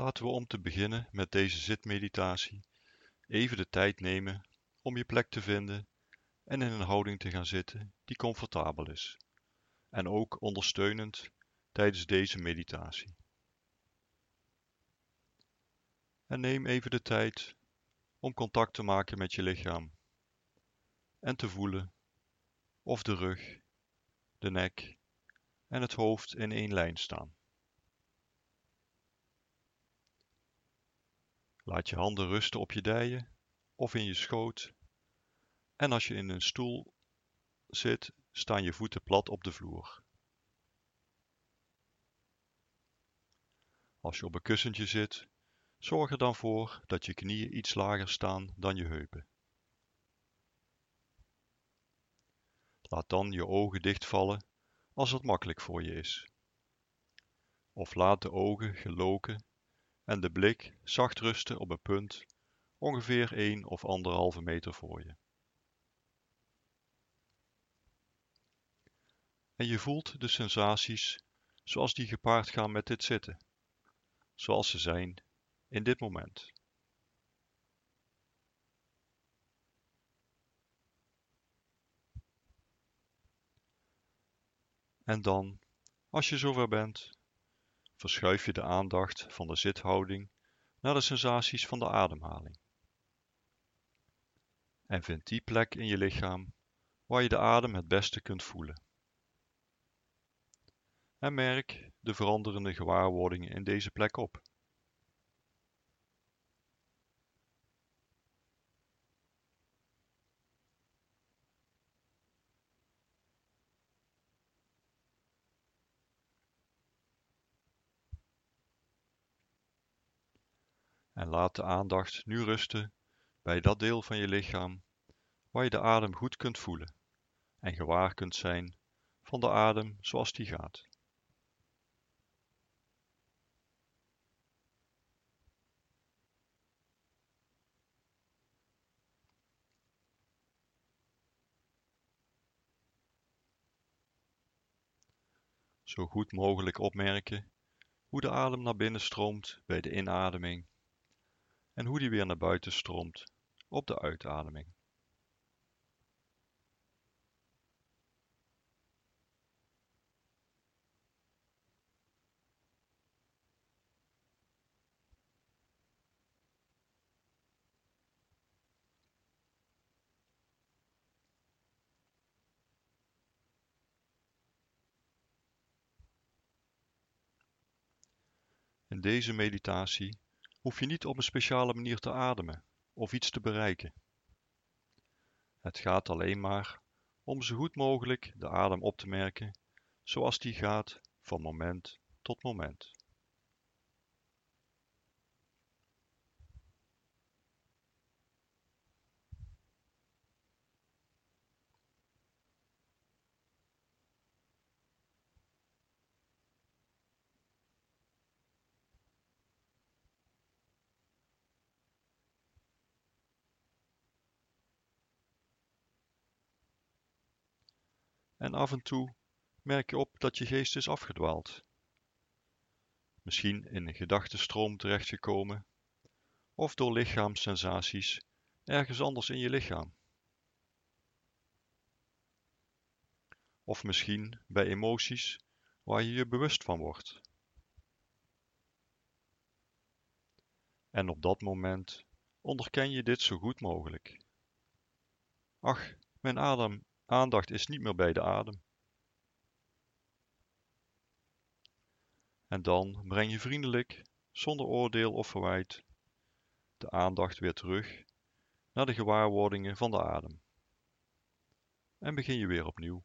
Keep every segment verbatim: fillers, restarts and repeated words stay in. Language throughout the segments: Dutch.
Laten we om te beginnen met deze zitmeditatie even de tijd nemen om je plek te vinden en in een houding te gaan zitten die comfortabel is en ook ondersteunend tijdens deze meditatie. En neem even de tijd om contact te maken met je lichaam en te voelen of de rug, de nek en het hoofd in één lijn staan. Laat je handen rusten op je dijen of in je schoot en als je in een stoel zit, staan je voeten plat op de vloer. Als je op een kussentje zit, zorg er dan voor dat je knieën iets lager staan dan je heupen. Laat dan je ogen dichtvallen als het makkelijk voor je is. Of laat de ogen geloken en de blik zacht rusten op een punt ongeveer één of anderhalve meter voor je. En je voelt de sensaties zoals die gepaard gaan met dit zitten, zoals ze zijn in dit moment. En dan, als je zover bent, verschuif je de aandacht van de zithouding naar de sensaties van de ademhaling. En vind die plek in je lichaam waar je de adem het beste kunt voelen. En merk de veranderende gewaarwordingen in deze plek op. En laat de aandacht nu rusten bij dat deel van je lichaam waar je de adem goed kunt voelen en gewaar kunt zijn van de adem zoals die gaat. Zo goed mogelijk opmerken hoe de adem naar binnen stroomt bij de inademing en hoe die weer naar buiten stroomt op de uitademing. In deze meditatie hoef je niet op een speciale manier te ademen of iets te bereiken. Het gaat alleen maar om zo goed mogelijk de adem op te merken zoals die gaat van moment tot moment. En af en toe merk je op dat je geest is afgedwaald. Misschien in een gedachtenstroom terechtgekomen of door lichaamssensaties ergens anders in je lichaam. Of misschien bij emoties waar je je bewust van wordt. En op dat moment onderken je dit zo goed mogelijk. Ach, mijn adem, aandacht is niet meer bij de adem. En dan breng je vriendelijk, zonder oordeel of verwijt, de aandacht weer terug naar de gewaarwordingen van de adem. En begin je weer opnieuw.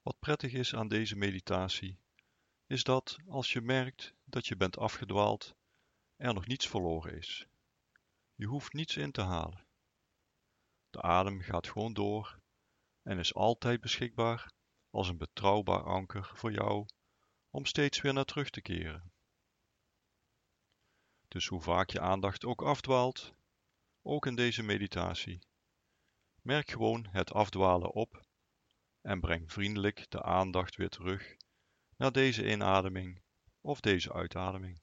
Wat prettig is aan deze meditatie, is dat als je merkt dat je bent afgedwaald, er nog niets verloren is. Je hoeft niets in te halen. De adem gaat gewoon door en is altijd beschikbaar als een betrouwbaar anker voor jou om steeds weer naar terug te keren. Dus hoe vaak je aandacht ook afdwaalt, ook in deze meditatie, merk gewoon het afdwalen op en breng vriendelijk de aandacht weer terug naar deze inademing of deze uitademing.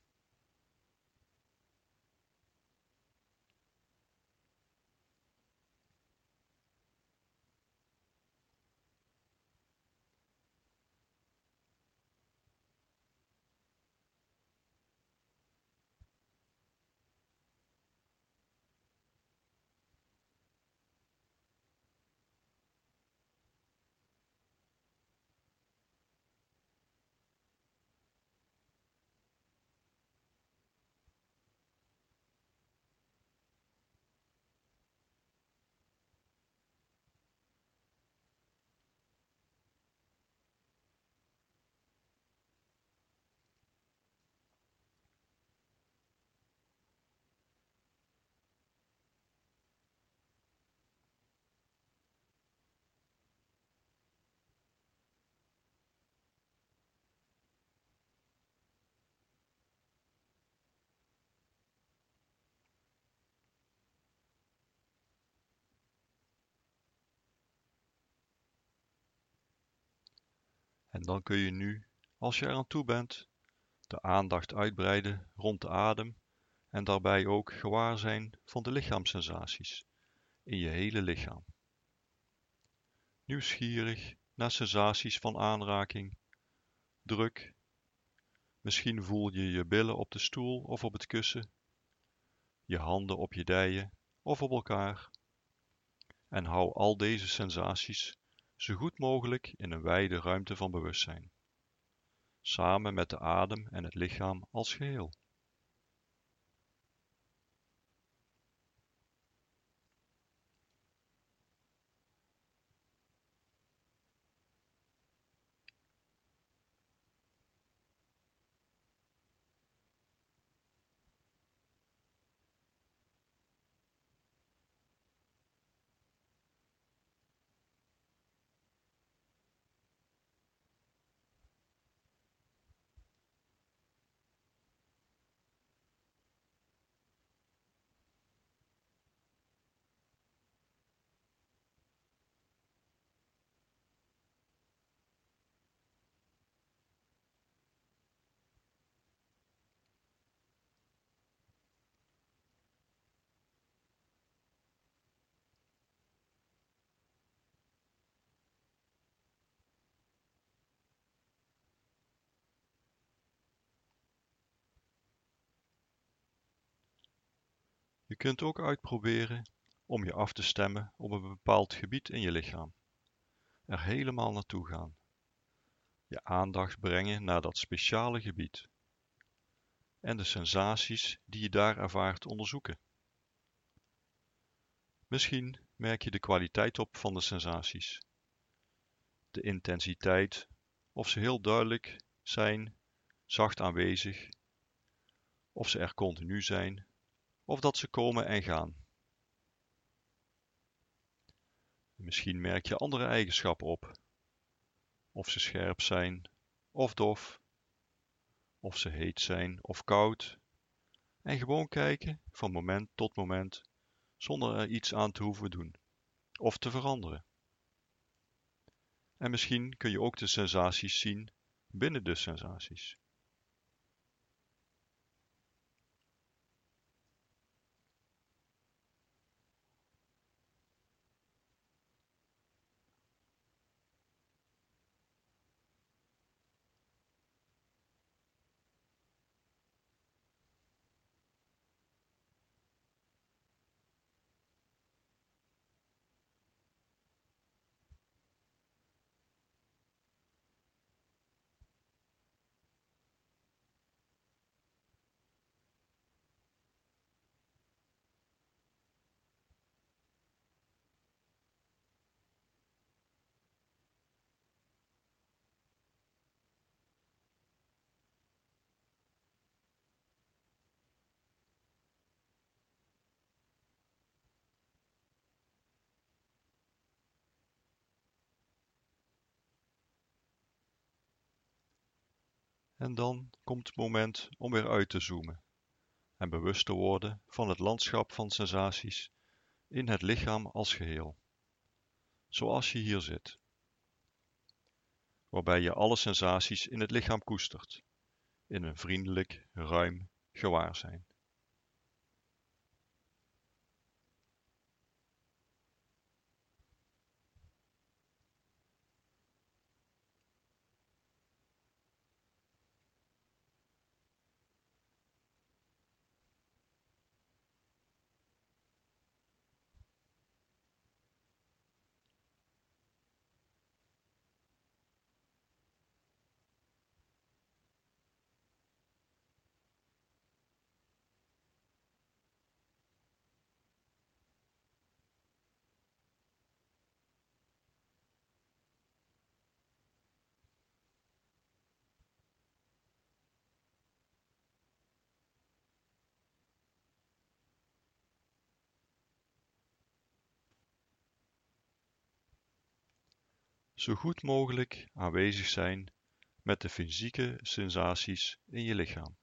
En dan kun je nu, als je eraan toe bent, de aandacht uitbreiden rond de adem en daarbij ook gewaar zijn van de lichaamssensaties in je hele lichaam. Nieuwsgierig naar sensaties van aanraking, druk. Misschien voel je je billen op de stoel of op het kussen, je handen op je dijen of op elkaar. En hou al deze sensaties zo goed mogelijk in een wijde ruimte van bewustzijn, samen met de adem en het lichaam als geheel. Je kunt ook uitproberen om je af te stemmen op een bepaald gebied in je lichaam. Er helemaal naartoe gaan. Je aandacht brengen naar dat speciale gebied. En de sensaties die je daar ervaart onderzoeken. Misschien merk je de kwaliteit op van de sensaties. De intensiteit, of ze heel duidelijk zijn, zacht aanwezig, of ze er continu zijn, of dat ze komen en gaan. Misschien merk je andere eigenschappen op, of ze scherp zijn, of dof, of ze heet zijn of koud, en gewoon kijken van moment tot moment, zonder er iets aan te hoeven doen, of te veranderen. En misschien kun je ook de sensaties zien binnen de sensaties. En dan komt het moment om weer uit te zoomen en bewust te worden van het landschap van sensaties in het lichaam als geheel, zoals je hier zit, waarbij je alle sensaties in het lichaam koestert, in een vriendelijk, ruim gewaarzijn. Zo goed mogelijk aanwezig zijn met de fysieke sensaties in je lichaam.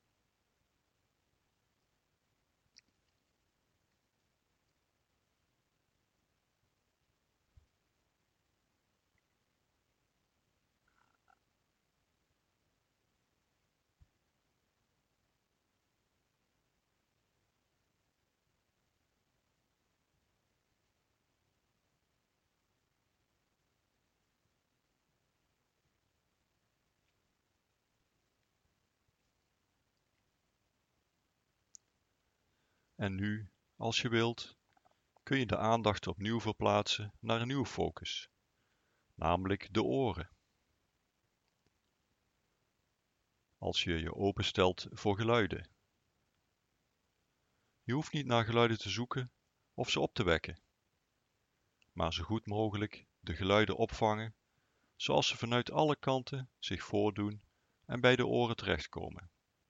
En nu, als je wilt, kun je de aandacht opnieuw verplaatsen naar een nieuwe focus, namelijk de oren. Als je je openstelt voor geluiden. Je hoeft niet naar geluiden te zoeken of ze op te wekken, maar zo goed mogelijk de geluiden opvangen zoals ze vanuit alle kanten zich voordoen en bij de oren terechtkomen.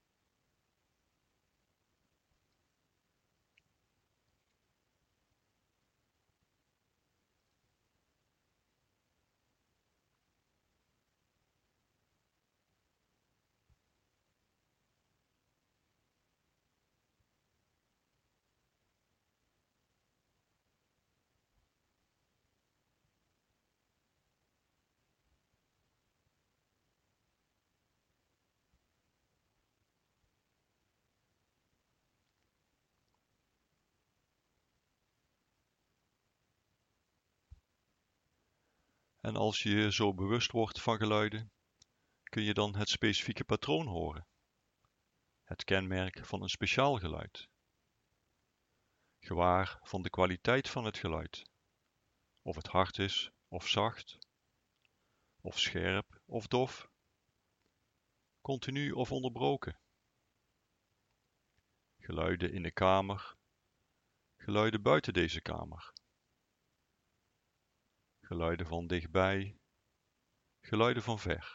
En als je je zo bewust wordt van geluiden, kun je dan het specifieke patroon horen, het kenmerk van een speciaal geluid. Gewaar van de kwaliteit van het geluid, of het hard is of zacht, of scherp of dof, continu of onderbroken. Geluiden in de kamer, geluiden buiten deze kamer. Geluiden van dichtbij, geluiden van ver.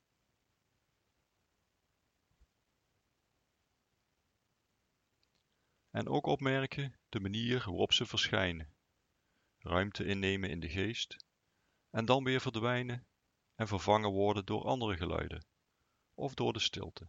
En ook opmerken de manier waarop ze verschijnen, ruimte innemen in de geest en dan weer verdwijnen en vervangen worden door andere geluiden of door de stilte.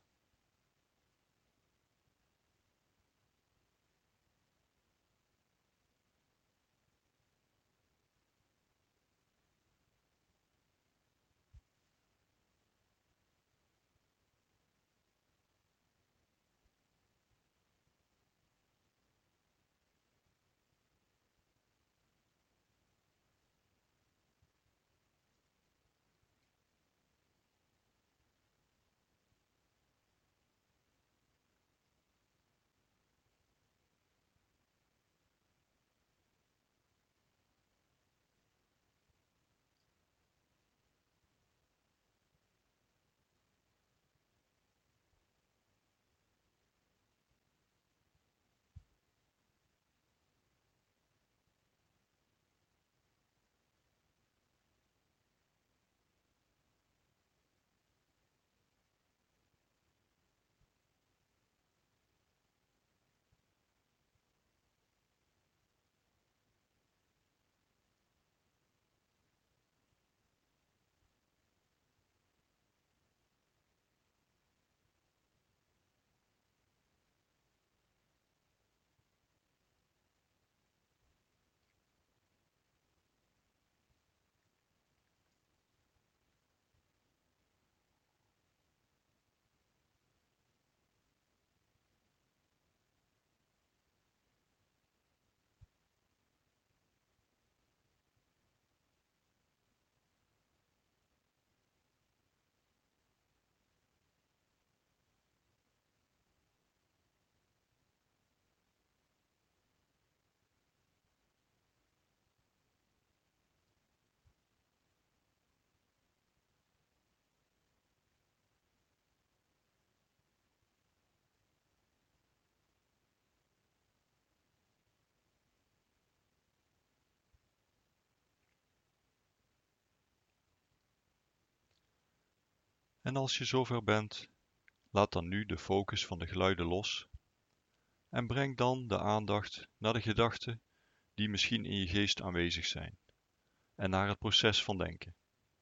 En als je zover bent, laat dan nu de focus van de geluiden los en breng dan de aandacht naar de gedachten die misschien in je geest aanwezig zijn en naar het proces van denken.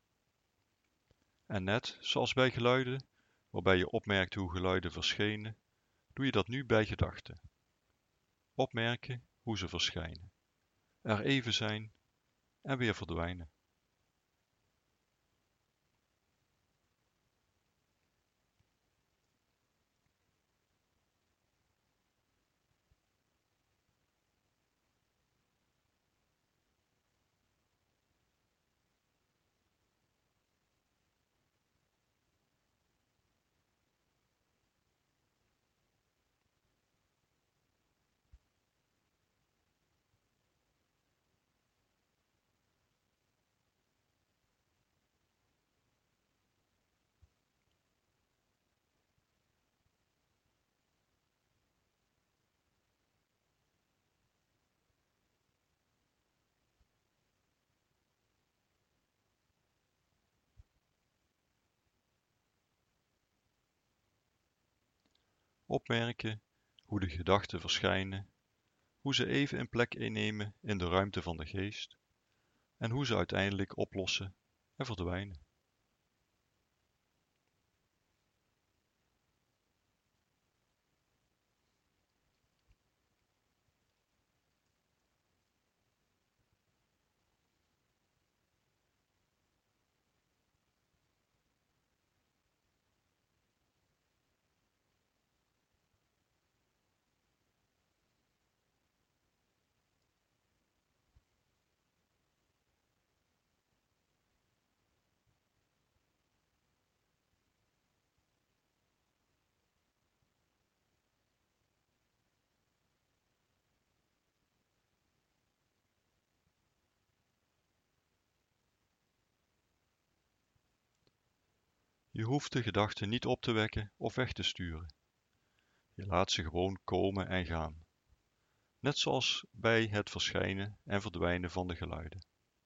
En net zoals bij geluiden, waarbij je opmerkt hoe geluiden verschenen, doe je dat nu bij gedachten. Opmerken hoe ze verschijnen, er even zijn en weer verdwijnen. Opmerken hoe de gedachten verschijnen, hoe ze even een plek innemen in de ruimte van de geest en hoe ze uiteindelijk oplossen en verdwijnen. Je hoeft de gedachten niet op te wekken of weg te sturen. Je laat ze gewoon komen en gaan, net zoals bij het verschijnen en verdwijnen van de geluiden.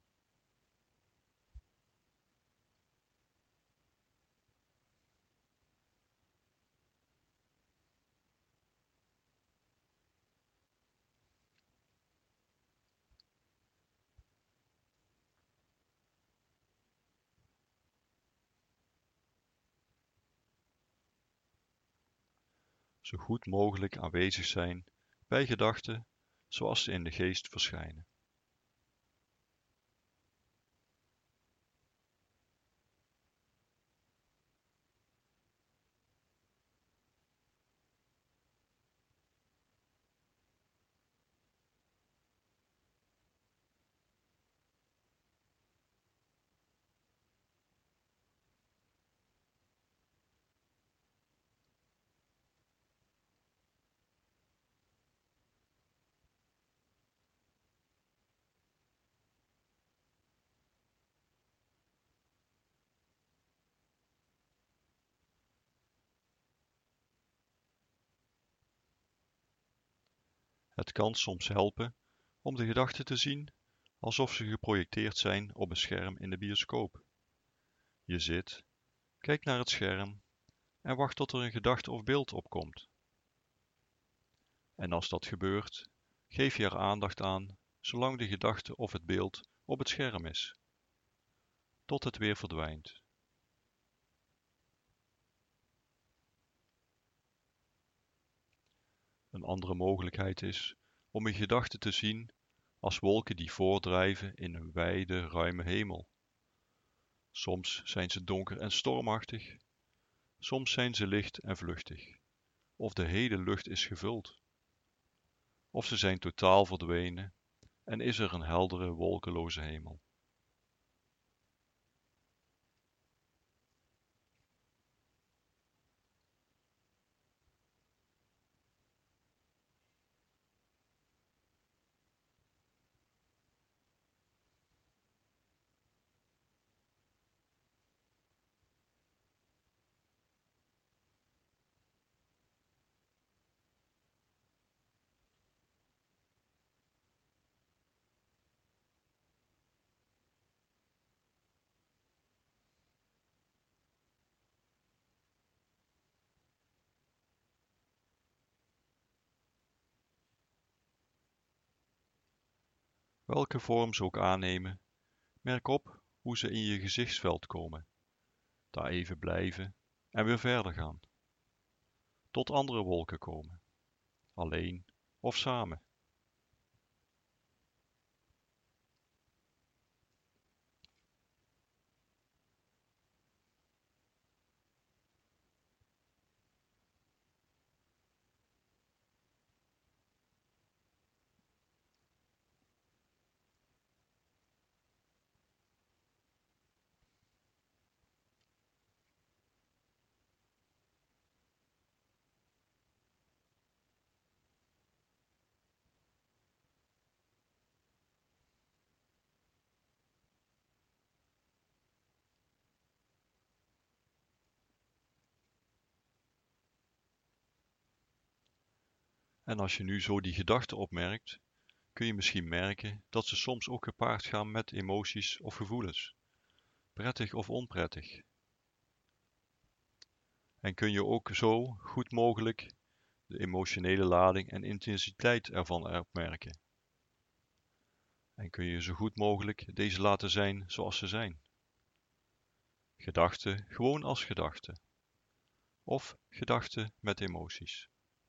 Zo goed mogelijk aanwezig zijn bij gedachten zoals ze in de geest verschijnen. Het kan soms helpen om de gedachten te zien alsof ze geprojecteerd zijn op een scherm in de bioscoop. Je zit, kijkt naar het scherm en wacht tot er een gedachte of beeld opkomt. En als dat gebeurt, geef je er aandacht aan zolang de gedachte of het beeld op het scherm is, tot het weer verdwijnt. Een andere mogelijkheid is om je gedachten te zien als wolken die voordrijven in een wijde, ruime hemel. Soms zijn ze donker en stormachtig, soms zijn ze licht en vluchtig, of de hele lucht is gevuld. Of ze zijn totaal verdwenen en is er een heldere, wolkeloze hemel. welke vorm ze ook aannemen, merk op hoe ze in je gezichtsveld komen, daar even blijven en weer verder gaan, tot andere wolken komen, alleen of samen. En als je nu zo die gedachten opmerkt, kun je misschien merken dat ze soms ook gepaard gaan met emoties of gevoelens, prettig of onprettig. En kun je ook zo goed mogelijk de emotionele lading en intensiteit ervan opmerken. En kun je zo goed mogelijk deze laten zijn zoals ze zijn. Gedachten gewoon als gedachten. Of gedachten met emoties.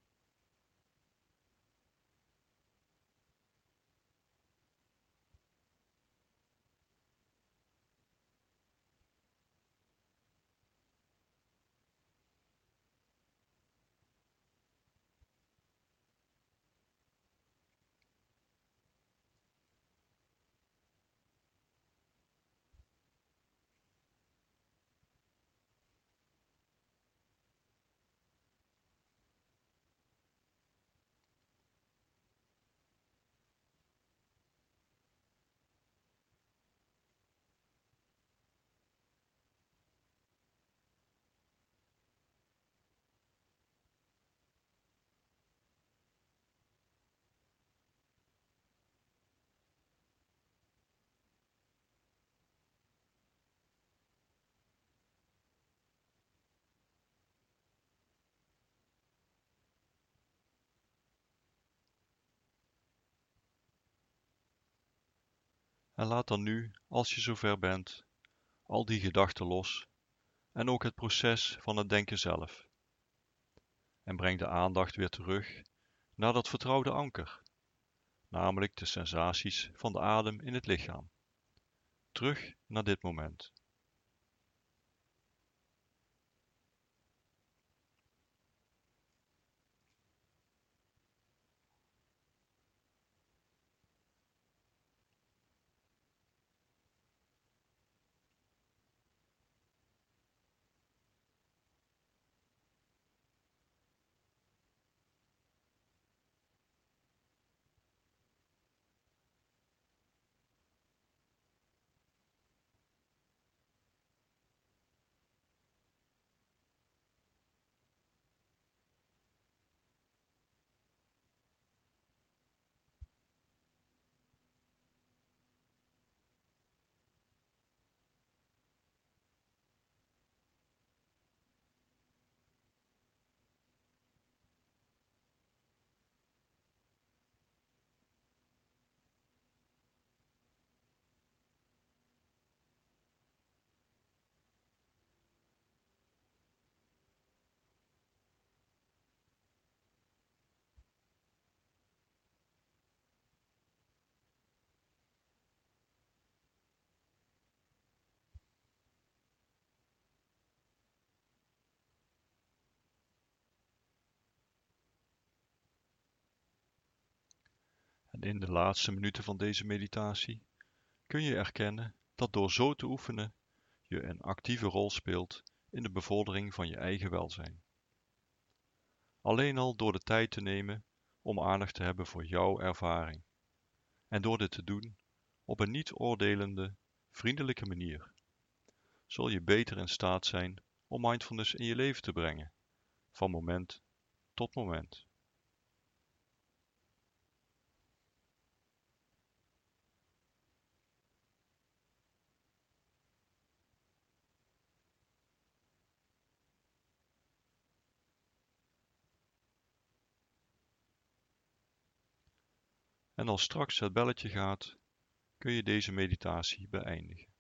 En laat dan nu, als je zover bent, al die gedachten los en ook het proces van het denken zelf. En breng de aandacht weer terug naar dat vertrouwde anker, namelijk de sensaties van de adem in het lichaam. Terug naar dit moment. En in de laatste minuten van deze meditatie kun je erkennen dat door zo te oefenen je een actieve rol speelt in de bevordering van je eigen welzijn. Alleen al door de tijd te nemen om aandacht te hebben voor jouw ervaring. En door dit te doen op een niet oordelende, vriendelijke manier, zul je beter in staat zijn om mindfulness in je leven te brengen, van moment tot moment. En als straks het belletje gaat, kun je deze meditatie beëindigen.